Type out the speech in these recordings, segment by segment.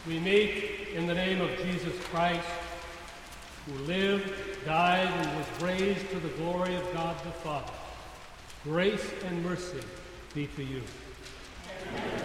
we meet in the name of Jesus Christ, who lived, died, and was raised to the glory of God the Father. Grace and mercy be to you. Amen.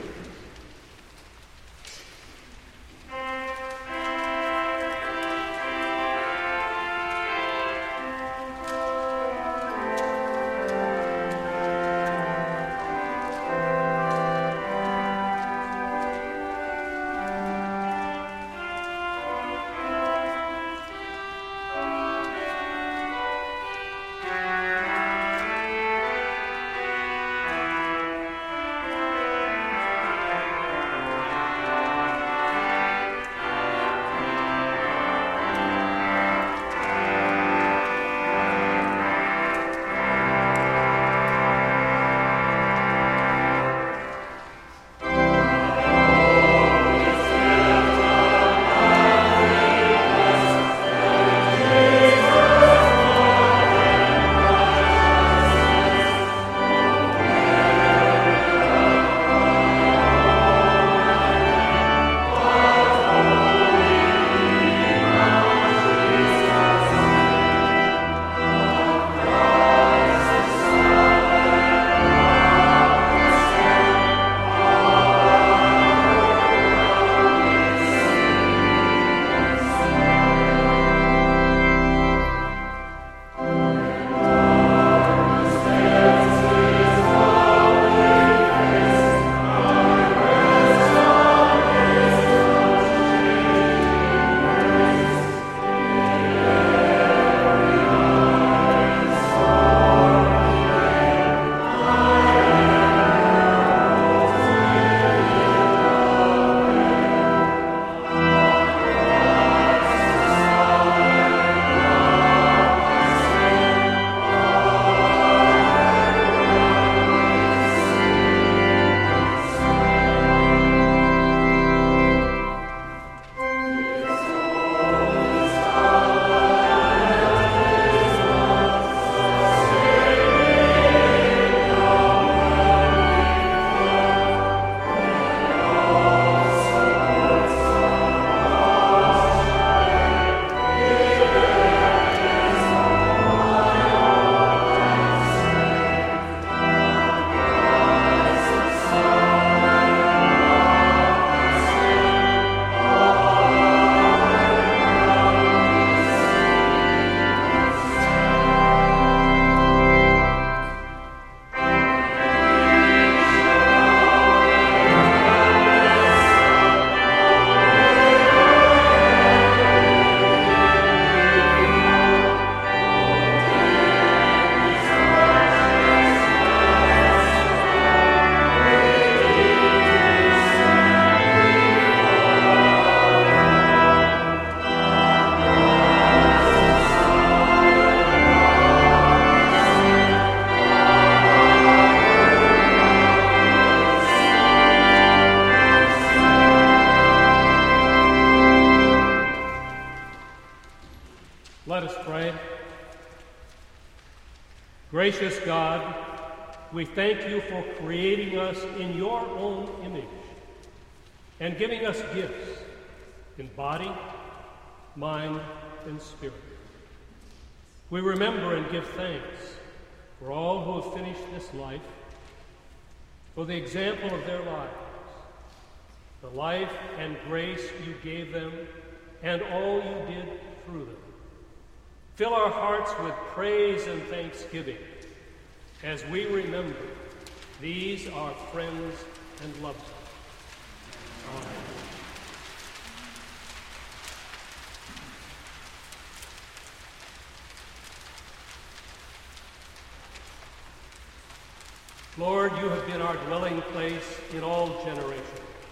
Let us pray. Gracious God, we thank you for creating us in your own image and giving us gifts in body, mind, and spirit. We remember and give thanks for all who have finished this life, for the example of their lives, the life and grace you gave them, and all you did through them. Fill our hearts with praise and thanksgiving as we remember these our friends and loved ones. Amen. Lord, you have been our dwelling place in all generations.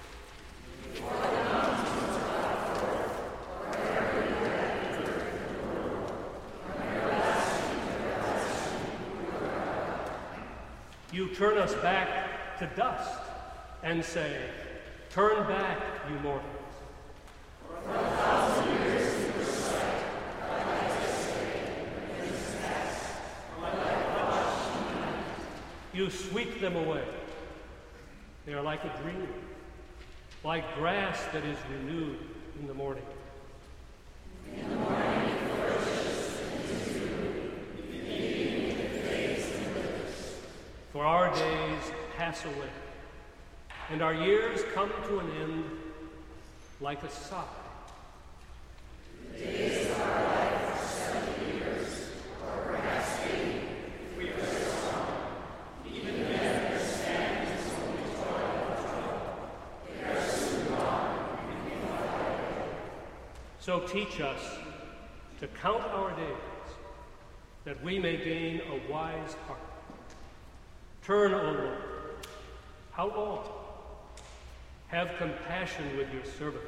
You turn us back to dust and say, "Turn back, you mortals." For 1,000 years you were sight, like yesterday, and is past, like watching night. You sweep them away. They are like a dream. like grass that is renewed in the morning. In the morning it flourishes and is renewed, beginning it fades and withers. For our days pass away, and our years come to an end like a sigh. The days of our life are 70 years, or perhaps 80, if we live long. Even then, their span is only toil and trouble. They are soon gone, and we fly away. So teach us to count our days, that we may gain a wise heart. Turn, O Lord, how long? Have compassion with your servants.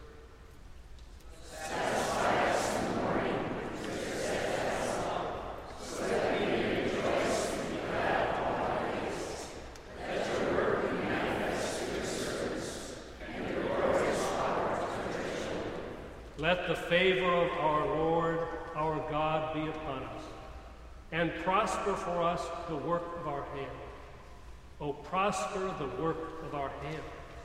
Satisfy us in the morning with your steadfast love, so that we may rejoice and be glad all our days. Let your word be manifest to your servants, and your glorious power to your children. Let the favor of our Lord, our God, be upon us, and prosper for us the work of our hands. O prosper the work of our hands.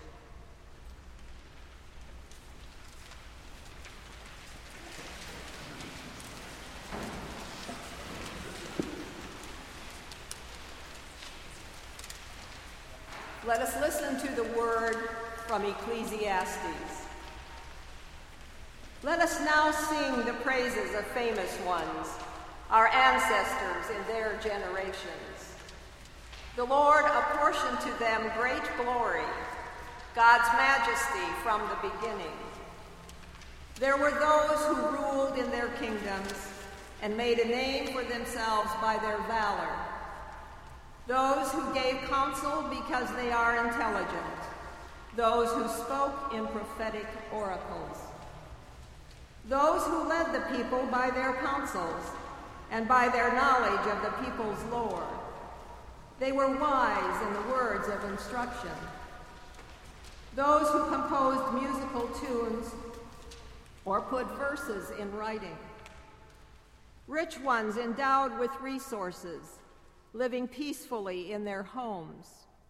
Let us listen to the word from Ecclesiastes. Let us now sing the praises of famous ones, our ancestors in their generations. The Lord apportioned to them great glory, God's majesty from the beginning. There were those who ruled in their kingdoms and made a name for themselves by their valor. Those who gave counsel because they are intelligent. Those who spoke in prophetic oracles. Those who led the people by their counsels and by their knowledge of the people's lore. They were wise in the words of instruction. Those who composed musical tunes or put verses in writing. Rich ones endowed with resources, living peacefully in their homes.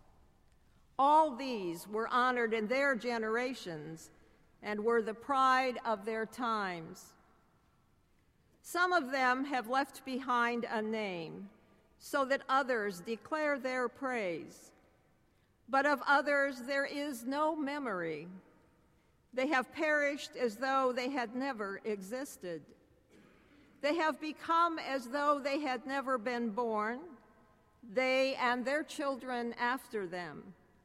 All these were honored in their generations and were the pride of their times. Some of them have left behind a name, so that others declare their praise. But of others there is no memory. They have perished as though they had never existed. They have become as though they had never been born, they and their children after them.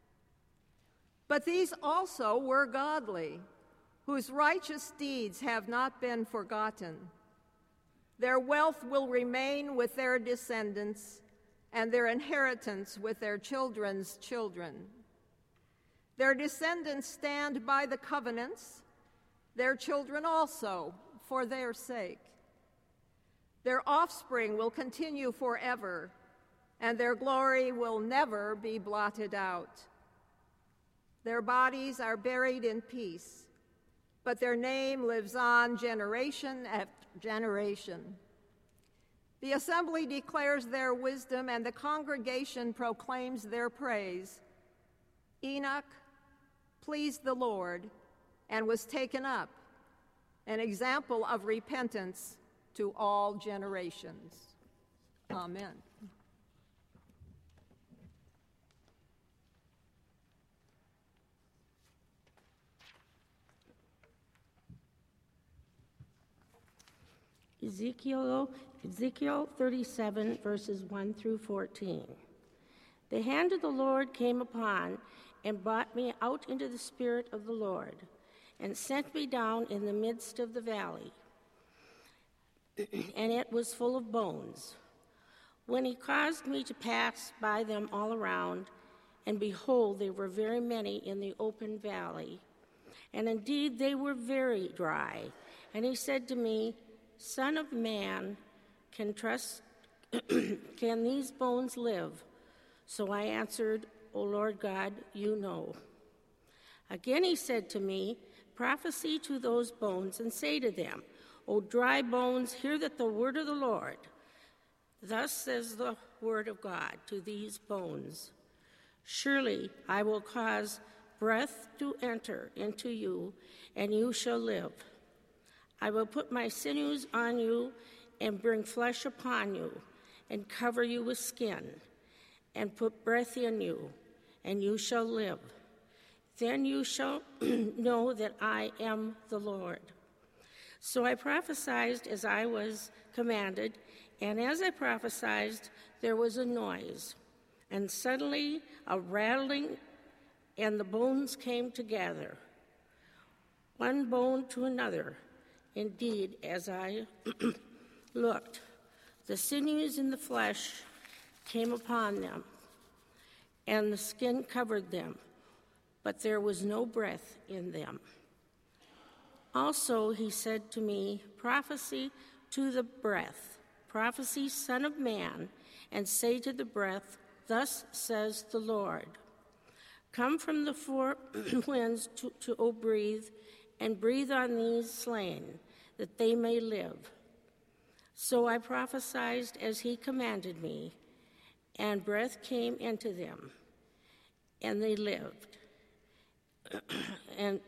But these also were godly, whose righteous deeds have not been forgotten. Their wealth will remain with their descendants, and their inheritance with their children's children. Their descendants stand by the covenants, their children also, for their sake. Their offspring will continue forever, and their glory will never be blotted out. Their bodies are buried in peace, but their name lives on generation after generation. The assembly declares their wisdom, and the congregation proclaims their praise. Enoch pleased the Lord and was taken up, an example of repentance to all generations. Amen. Ezekiel 37, verses 1 through 14. The hand of the Lord came upon and brought me out into the spirit of the Lord, and sent me down in the midst of the valley, and it was full of bones. When he caused me to pass by them all around, and behold, they were very many in the open valley, and indeed they were very dry. And he said to me, Son of man, can these bones live? So I answered, O Lord God, you know. Again he said to me, Prophesy to those bones and say to them, O dry bones, hear the word of the Lord. Thus says the word of God to these bones. Surely I will cause breath to enter into you, and you shall live. I will put my sinews on you and bring flesh upon you and cover you with skin and put breath in you, and you shall live. Then you shall know that I am the Lord. So I prophesied as I was commanded, and as I prophesied, there was a noise, and suddenly a rattling, and the bones came together, one bone to another. Indeed, as I looked, the sinews and the flesh came upon them, and the skin covered them, but there was no breath in them. Also, he said to me, prophesy to the breath, prophesy, Son of Man, and say to the breath, thus says the Lord, come from the four winds to breathe, and breathe on these slain, that they may live. So I prophesied as he commanded me, and breath came into them, and they lived. and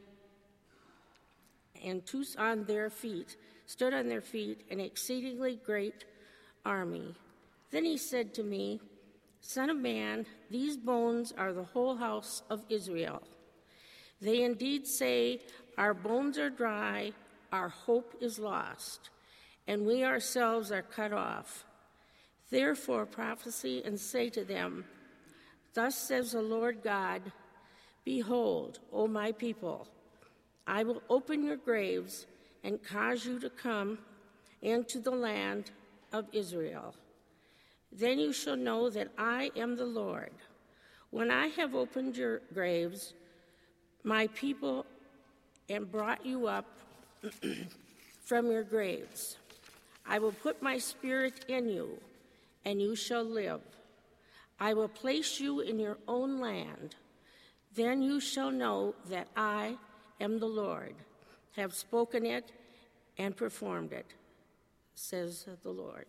stood on their feet, an exceedingly great army. Then he said to me, Son of man, these bones are the whole house of Israel. They indeed say, our bones are dry, our hope is lost, and we ourselves are cut off. Therefore prophesy and say to them, thus says the Lord God, behold, O my people, I will open your graves and cause you to come into the land of Israel. Then you shall know that I am the Lord. When I have opened your graves, my people, and brought you up from your graves, I will put my spirit in you, and you shall live. I will place you in your own land. Then you shall know that I am the Lord, have spoken it and performed it, says the Lord.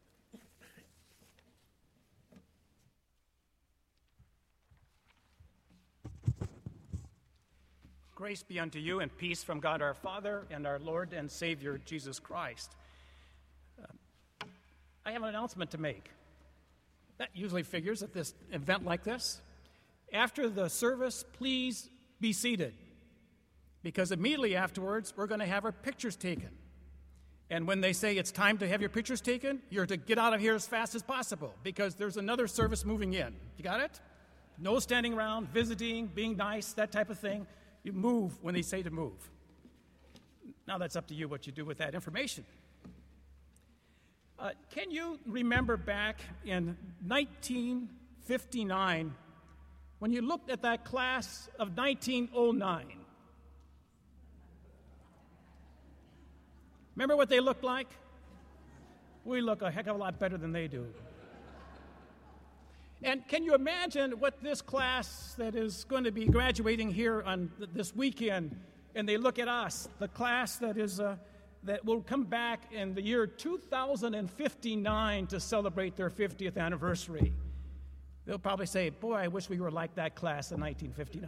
Grace be unto you and peace from God our Father and our Lord and Savior Jesus Christ. I have an announcement to make. That usually figures at this event like this. After the service, please be seated, because immediately afterwards, we're going to have our pictures taken. And when they say it's time to have your pictures taken, you're to get out of here as fast as possible, because there's another service moving in. You got it? No standing around, visiting, being nice, that type of thing. You move when they say to move. Now that's up to you what you do with that information. Can you remember back in 1959 when you looked at that class of 1909? Remember what they looked like? We look a heck of a lot better than they do. And can you imagine what this class that is going to be graduating here on this weekend, and they look at us, the class that will come back in the year 2059 to celebrate their 50th anniversary. They'll probably say, boy, I wish we were like that class in 1959.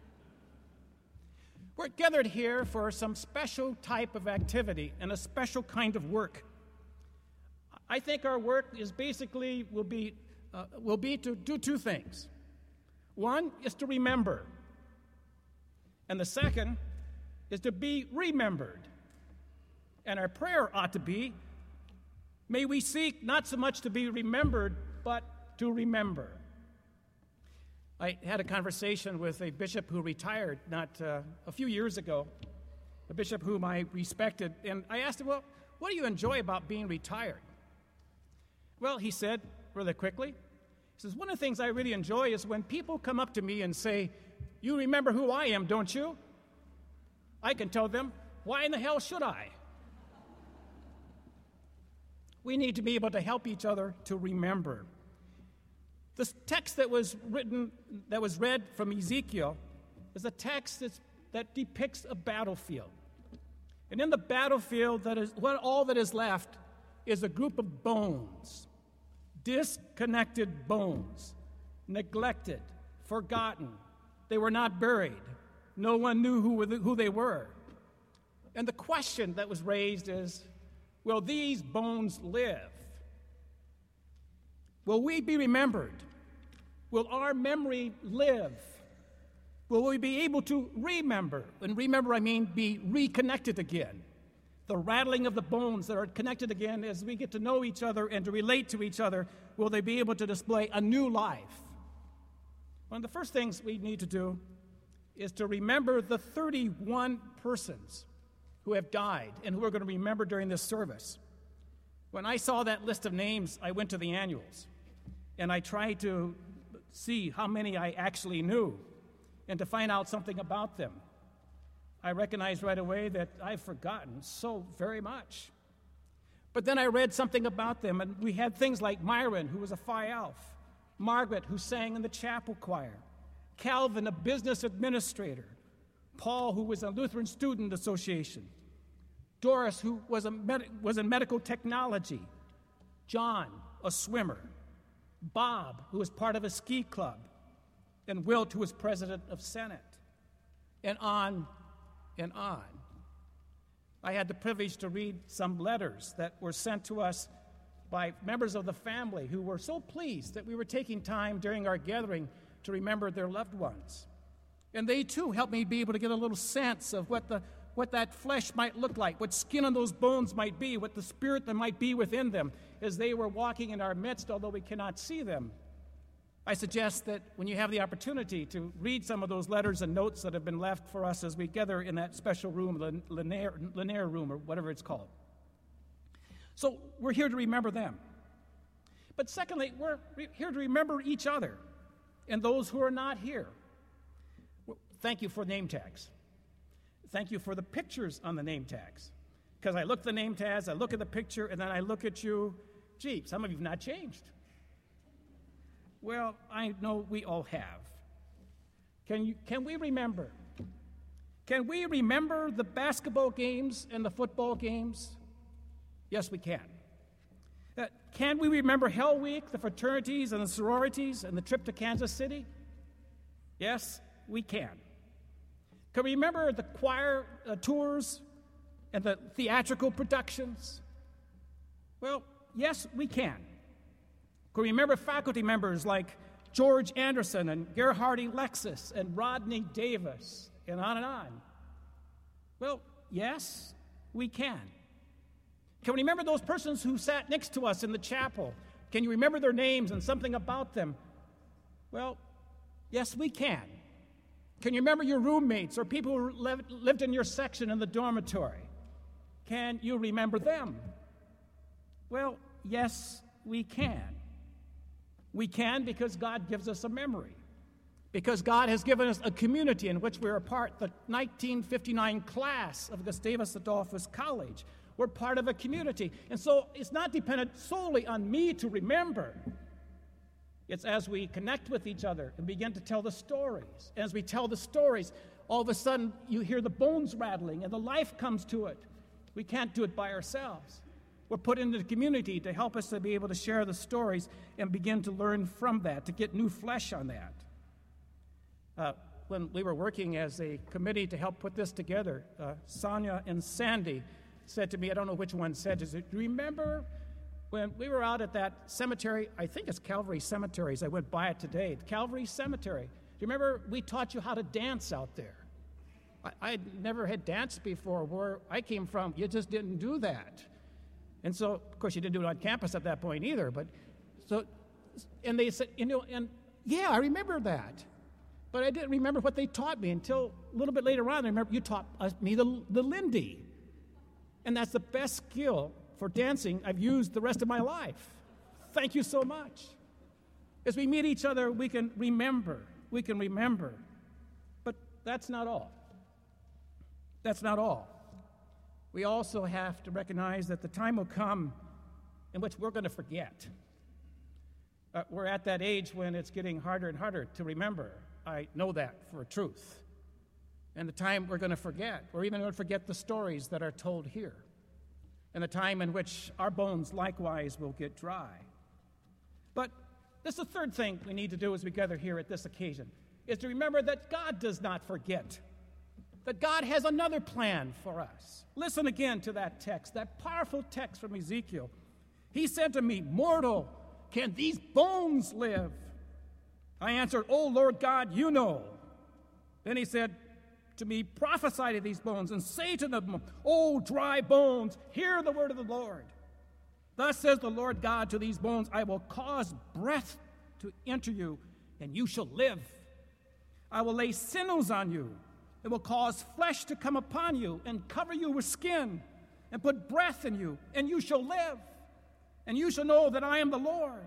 We're gathered here for some special type of activity and a special kind of work. I think our work is basically will be to do two things. One is to remember, and the second is to be remembered. And our prayer ought to be, may we seek not so much to be remembered, but to remember. I had a conversation with a bishop who retired a few years ago, a bishop whom I respected, and I asked him, well, what do you enjoy about being retired? Well, he said rather quickly, he says, one of the things I really enjoy is when people come up to me and say, you remember who I am, don't you? I can tell them, why in the hell should I? We need to be able to help each other to remember. The text that was read from Ezekiel is a text that depicts a battlefield. And in the battlefield, all that is left is a group of bones, disconnected bones, neglected, forgotten. They were not buried. No one knew who they were. And the question that was raised is, will these bones live? Will we be remembered? Will our memory live? Will we be able to remember? And remember, I mean be reconnected again. The rattling of the bones that are connected again as we get to know each other and to relate to each other, will they be able to display a new life? One of the first things we need to do is to remember the 31 persons who have died and who are going to remember during this service. When I saw that list of names, I went to the annuals, and I tried to see how many I actually knew and to find out something about them. I recognized right away that I've forgotten so very much. But then I read something about them, and we had things like Myron, who was a Phi Alpha, Margaret, who sang in the chapel choir, Calvin, a business administrator, Paul, who was a Lutheran Student Association, Doris, who was in medical technology, John, a swimmer, Bob, who was part of a ski club, and Wilt, who was president of Senate, and on and on. I had the privilege to read some letters that were sent to us by members of the family who were so pleased that we were taking time during our gathering to remember their loved ones. And they, too, helped me be able to get a little sense of what that flesh might look like, what skin on those bones might be, what the spirit that might be within them as they were walking in our midst, although we cannot see them. I suggest that when you have the opportunity to read some of those letters and notes that have been left for us as we gather in that special room, the Lanier room, or whatever it's called. So we're here to remember them. But secondly, we're here to remember each other and those who are not here. Thank you for name tags. Thank you for the pictures on the name tags. Because I look at the name tags, I look at the picture, and then I look at you. Gee, some of you have not changed. Well, I know we all have. Can we remember? Can we remember the basketball games and the football games? Yes, we can. Can we remember Hell Week, the fraternities and the sororities, and the trip to Kansas City? Yes, we can. Can we remember the choir tours and the theatrical productions? Well, yes, we can. Can we remember faculty members like George Anderson and Gerhardy Lexus and Rodney Davis and on and on? Well, yes, we can. Can we remember those persons who sat next to us in the chapel? Can you remember their names and something about them? Well, yes, we can. Can you remember your roommates or people who lived in your section in the dormitory? Can you remember them? Well, yes, we can. We can because God gives us a memory. Because God has given us a community in which we're a part, the 1959 class of Gustavus Adolphus College. We're part of a community. And so it's not dependent solely on me to remember. It's as we connect with each other and begin to tell the stories. As we tell the stories, all of a sudden you hear the bones rattling and the life comes to it. We can't do it by ourselves. We're put into the community to help us to be able to share the stories and begin to learn from that, to get new flesh on that. When we were working as a committee to help put this together, Sonia and Sandy said to me, I don't know which one said, do you remember when we were out at that cemetery? I think it's Calvary Cemetery, as I went by it today. Calvary Cemetery. Do you remember we taught you how to dance out there? I never had danced before. Where I came from, you just didn't do that. And so, of course, you didn't do it on campus at that point either. But so, and they said, and yeah, I remember that. But I didn't remember what they taught me until a little bit later on. I remember you taught me the Lindy. And that's the best skill for dancing I've used the rest of my life. Thank you so much. As we meet each other, we can remember. We can remember. But that's not all. That's not all. We also have to recognize that the time will come in which we're going to forget. We're at that age when it's getting harder and harder to remember. I know that for a truth. And the time we're going to forget. We're even going to forget the stories that are told here. And the time in which our bones likewise will get dry. But this is the third thing we need to do as we gather here at this occasion. is to remember that God does not forget, that God has another plan for us. Listen again to that text, that powerful text from Ezekiel. He said to me, "Mortal, can these bones live?" I answered, "O Lord God, you know." Then he said to me, "Prophesy to these bones and say to them, O dry bones, hear the word of the Lord. Thus says the Lord God to these bones, I will cause breath to enter you, and you shall live. I will lay sinews on you, and will cause flesh to come upon you, and cover you with skin, and put breath in you, and you shall live. And you shall know that I am the Lord."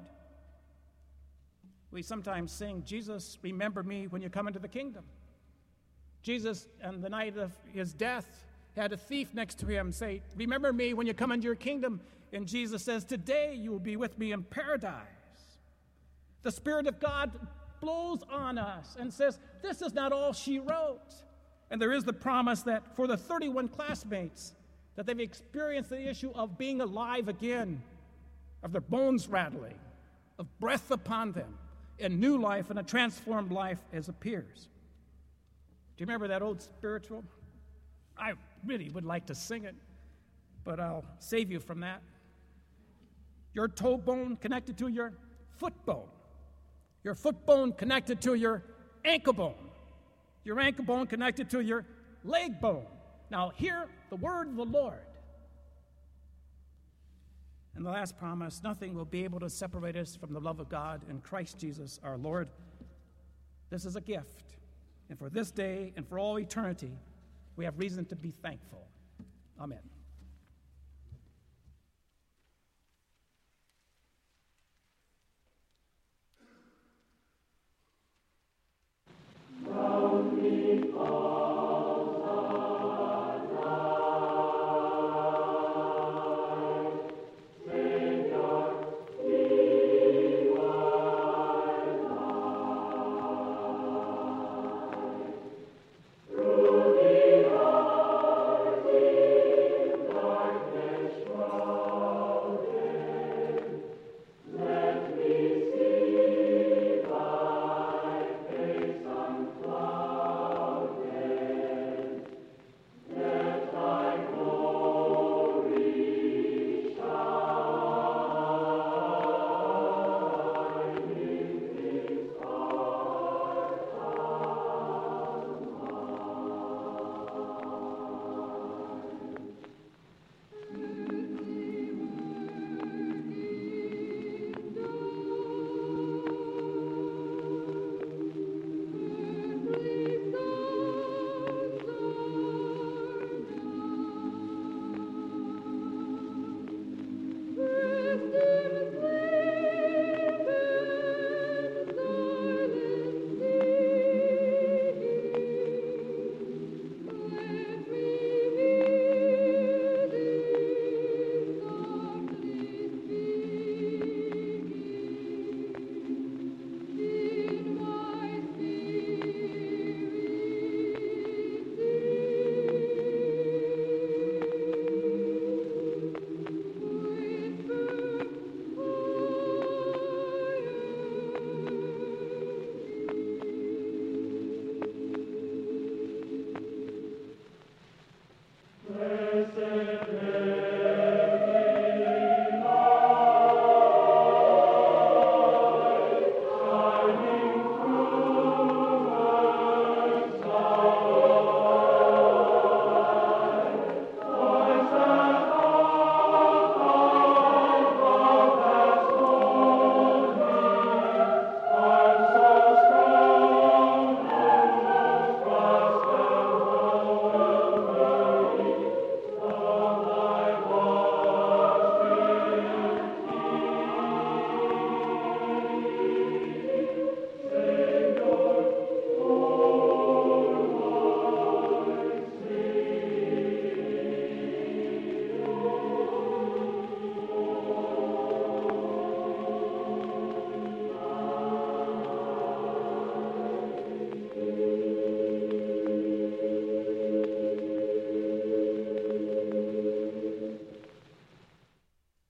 We sometimes sing, "Jesus, remember me when you come into the kingdom." Jesus, on the night of his death, had a thief next to him say, "Remember me when you come into your kingdom." And Jesus says, "Today you will be with me in paradise." The Spirit of God blows on us and says, this is not all she wrote. And there is the promise that for the 31 classmates, that they've experienced the issue of being alive again, of their bones rattling, of breath upon them, and new life and a transformed life as appears. Do you remember that old spiritual? I really would like to sing it, but I'll save you from that. Your toe bone connected to your foot bone. Your foot bone connected to your ankle bone. Your ankle bone connected to your leg bone. Now hear the word of the Lord. And the last promise, nothing will be able to separate us from the love of God in Christ Jesus our Lord. This is a gift. And for this day and for all eternity, we have reason to be thankful. Amen.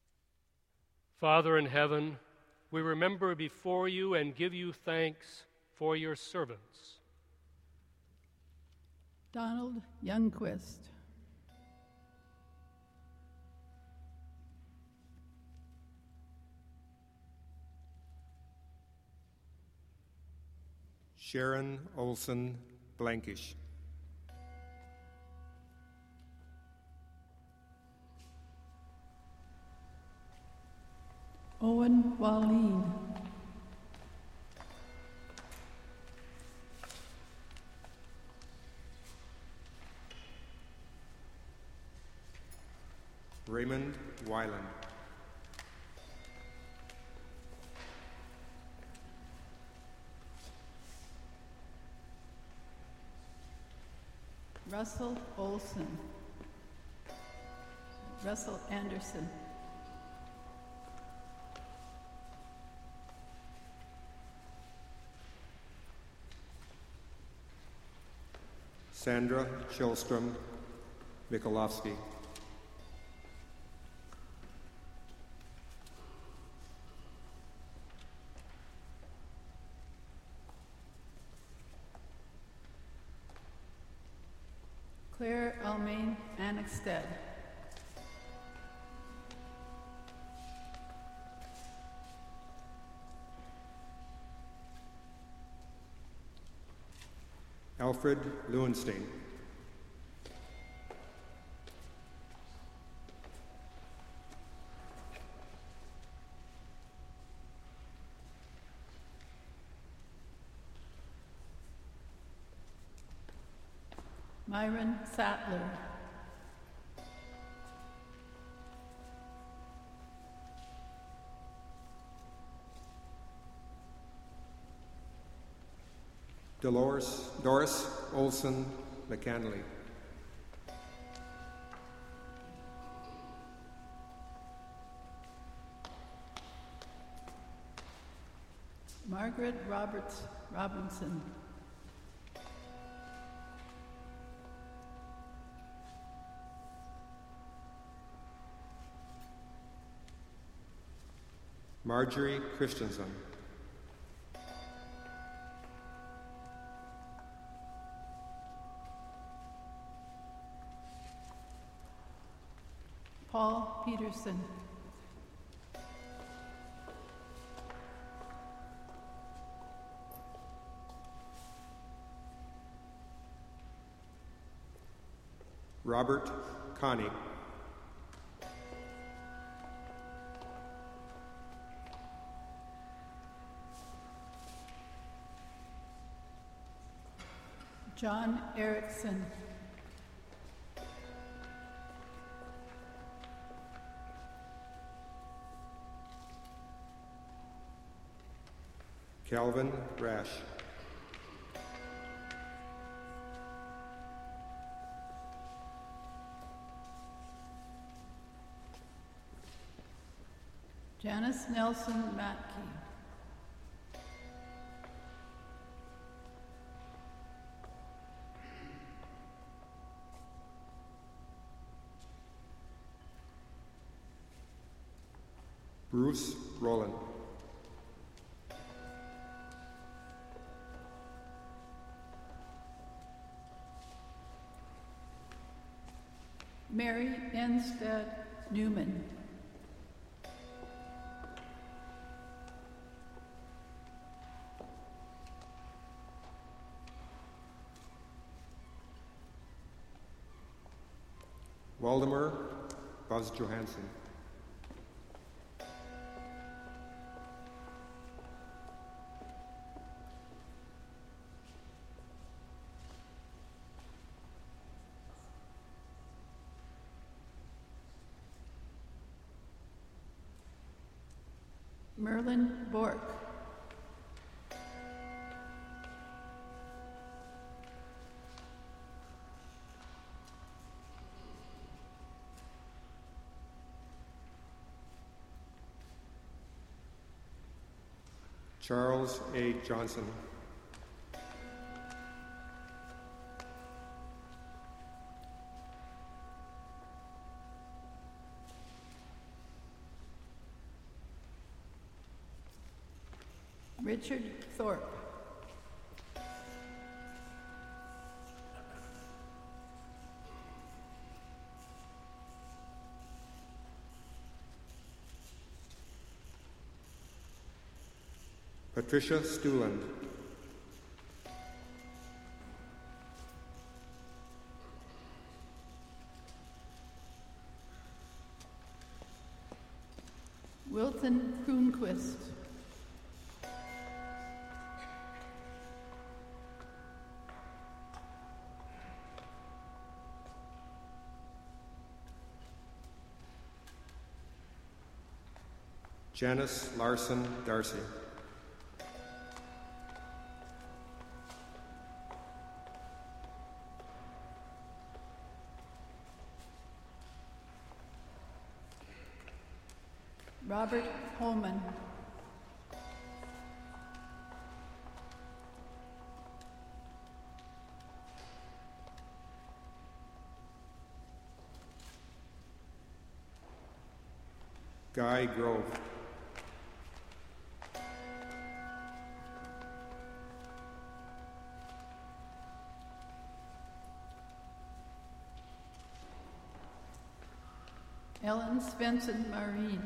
Father in heaven, we remember before you and give you thanks for your servants. Donald Youngquist. Sharon Olson Blankish. Owen Wallin. Raymond Weiland. Russell Olson. Russell Anderson. Sandra Shellstrom Mikolovsky. Claire Almain Annexted. Alfred Lewenstein. Myron Sattler. Doris Olson McCanley. Margaret Roberts Robinson. Marjorie Christensen. Paul Peterson. Robert Connie. John Erickson. Calvin Rash. Janice Nelson Matke. Bruce Rowland. Mary Enstead Newman. Waldemar Buzz Johansson. Merlin Bork. Charles A. Johnson. Richard Thorpe. Patricia Stuland. Wilton Kroonquist. Janice Larson Darcy. Robert Holman. Guy Grove. Ellen Svensson Marine.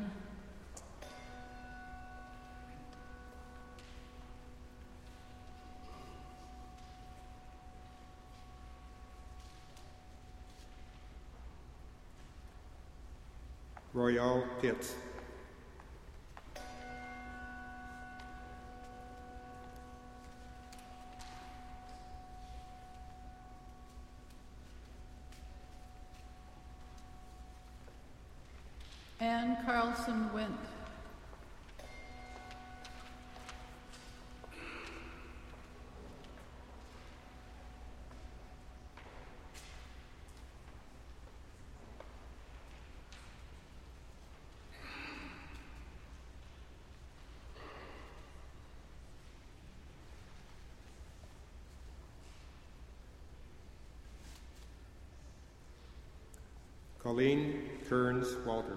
Royale Pitts. Anne Carlson Wendt. Colleen Kearns Walter.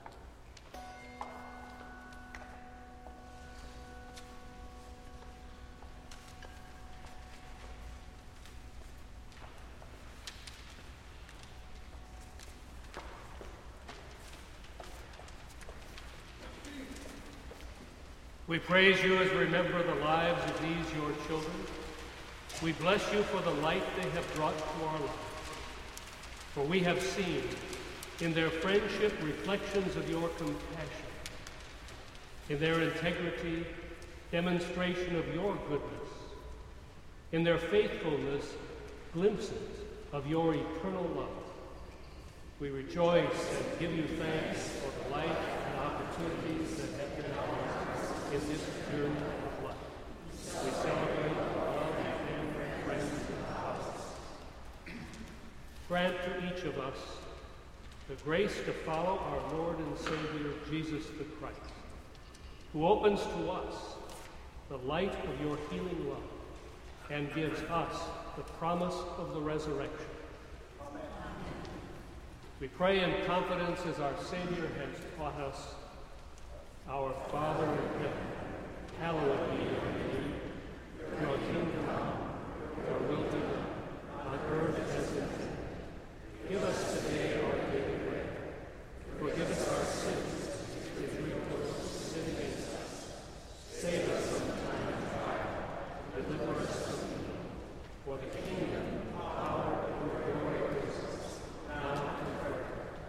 We praise you as we remember the lives of these your children. We bless you for the light they have brought to our lives. For we have seen in their friendship reflections of your compassion, in their integrity, demonstration of your goodness, in their faithfulness, glimpses of your eternal love. We rejoice and give you thanks for the life and opportunities that have been ours in this journey of life. We celebrate the love and friends and houses. Grant to each of us the grace to follow our Lord and Savior, Jesus the Christ, who opens to us the light of your healing love and gives us the promise of the resurrection. Amen. We pray in confidence as our Savior has taught us, Our Father in heaven, hallowed be your name. Your kingdom come, your will be done, on earth as in heaven. Give us today our daily bread. Forgive us our sins, if we sin against us. Save us from the time of trial. Deliver us from evil. For the kingdom, power, and glory is now and forever.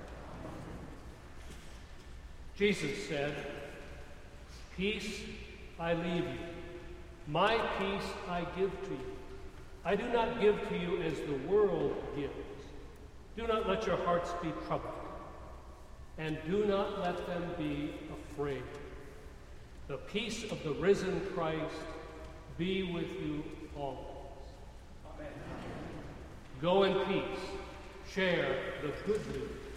Jesus said, "Peace I leave you. My peace I give to you. I do not give to you as the world gives. Do not let your hearts be troubled, and do not let them be afraid. The peace of the risen Christ be with you always." Amen. Go in peace. Share the good news.